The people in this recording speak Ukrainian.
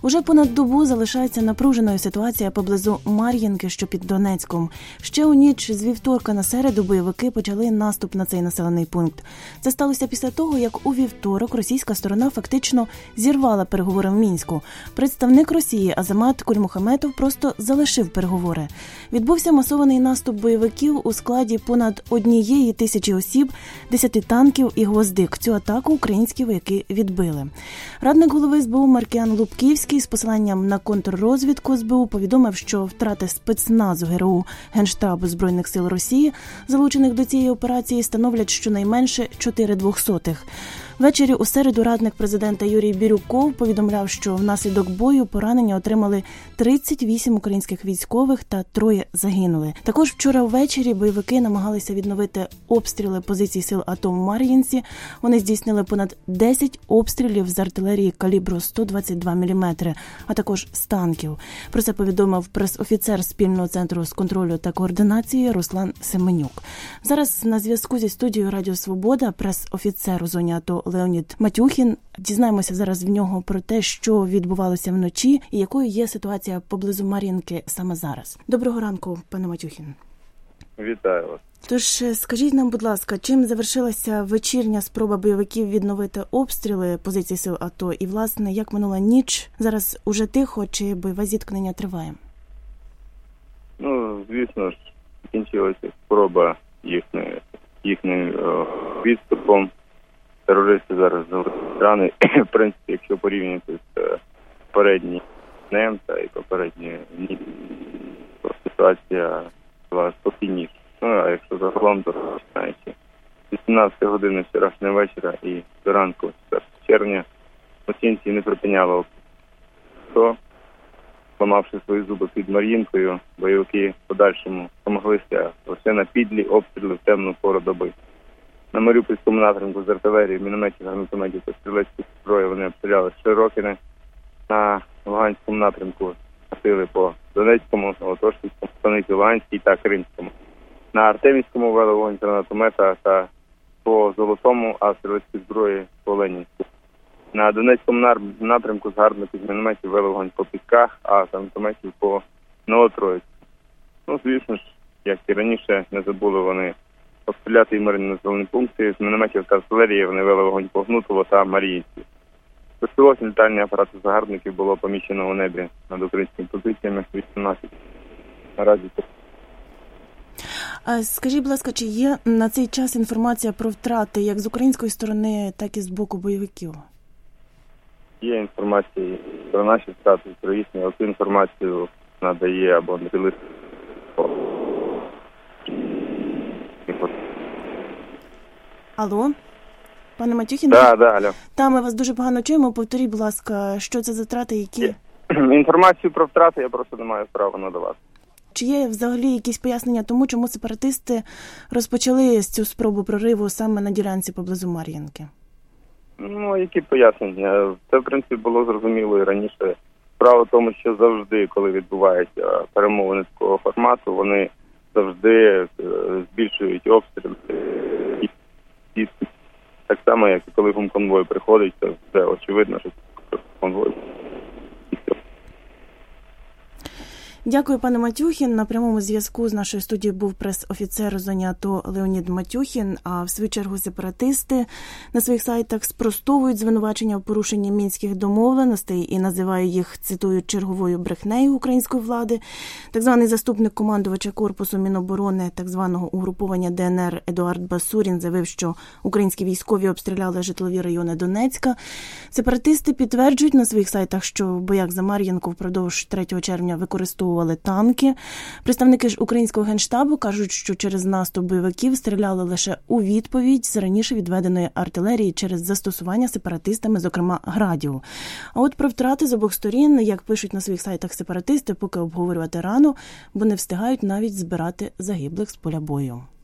Уже понад добу залишається напруженою ситуація поблизу Мар'їнки, що під Донецьком. Ще у ніч з вівторка на середу бойовики почали наступ на цей населений пункт. Це сталося після того, як у вівторок російська сторона фактично зірвала переговори в Мінську. Представник Росії Азамат Кульмухаметов просто залишив переговори. Відбувся масований наступ бойовиків у складі понад 1000 осіб, 10 танків і гвоздик. Цю атаку українські вояки відбили. Радник голови СБУ Маркіян Лубківський з посиланням на контррозвідку СБУ повідомив, що втрати спецназу ГРУ Генштабу Збройних сил Росії, залучених до цієї операції, становлять щонайменше 4/200. Ввечері у середу радник президента Юрій Бірюков повідомляв, що внаслідок бою поранення отримали 38 українських військових та 3 загинули. Також вчора ввечері бойовики намагалися відновити обстріли позицій сил АТО в Мар'їнці. Вони здійснили понад 10 обстрілів з артилерії калібру 122 мм, а також з танків. Про це повідомив прес-офіцер Спільного центру з контролю та координації Руслан Семенюк. Зараз на зв'язку зі студією Радіо Свобода прес-офіцер у зоні АТО Леонід Матюхін. Дізнаємося зараз в нього про те, що відбувалося вночі і якою є ситуація поблизу Мар'їнки саме зараз. Доброго ранку, пане Матюхін. Вітаю вас. Тож, скажіть нам, будь ласка, чим завершилася вечірня спроба бойовиків відновити обстріли позицій сил АТО? І, власне, як минула ніч? Зараз уже тихо, чи бойове зіткнення триває? Звісно ж, закінчилася спроба їхнім відступом. Терористи зараз рани, в принципі, якщо порівняти з попереднім днем та і попередні дні, то ситуація була спокійніша. А якщо загалом, то починаючи з 18 години вчорашнього вечора і до ранку 4 червня злочинці не припиняли то, зламавши свої зуби під Мар'їнкою, бойовики в подальшому домоглися лише на підлі обстріли в темну пору доби. На Маріупольському напрямку з артилерії, мінометів, гранатометів та стрілецької зброї вони обстріляли Широкине. На Луганському напрямку гатили по Донецькому, Новотошківському, Станиці Луганській та Кримському. На Артемівському вели вогонь гранатомета та по Золотому, а стрілецької зброї по Ленінську. На Донецькому напрямку з гарбників з мінометів вели вогонь по Пісках, а з гранатометів по Новотроїцьку. Звісно ж, як і раніше, не забули вони обстріляти і мирні населені пункти. З мінометів та артилерії вони вели вогонь по Гнутово та Мар'їнці. Безпілотні літальні апарати загарбників було поміщено у небі над українськими позиціями 18. Наразі. Скажіть, будь ласка, чи є на цей час інформація про втрати як з української сторони, так і з боку бойовиків? Є інформація про наші втрати, про їхню. Цю інформацію надає або не Алло? Пане Матюхін? Так, алло. Ми вас дуже погано чуємо. Повторіть, будь ласка, що це за втрати, які... Інформацію про втрати я просто не маю права надавати. Чи є взагалі якісь пояснення тому, чому сепаратисти розпочали цю спробу прориву саме на ділянці поблизу Мар'їнки? Які пояснення? Це, в принципі, було зрозуміло і раніше. Справа в тому, що завжди, коли відбуваються перемовини такого формату, вони завжди збільшують обстріли. І так само, як і коли гумконвой приходить, то все очевидно, що конвой. Дякую, пане Матюхін. На прямому зв'язку з нашою студією був прес-офіцер у зоні АТО Леонід Матюхін. А в свою чергу сепаратисти на своїх сайтах спростовують звинувачення в порушенні мінських домовленостей і називають їх, цитую, черговою брехнею української влади. Так званий заступник командувача корпусу Міноборони так званого угруповання ДНР Едуард Басурін заявив, що українські військові обстріляли житлові райони Донецька. Сепаратисти підтверджують на своїх сайтах, що в боях за Мар'їнку впродовж 3 червня використовували танки. Представники ж українського Генштабу кажуть, що через наступ бойовиків стріляли лише у відповідь з раніше відведеної артилерії через застосування сепаратистами, зокрема, градів. А от про втрати з обох сторін, як пишуть на своїх сайтах сепаратисти, поки обговорювати рано, бо не встигають навіть збирати загиблих з поля бою.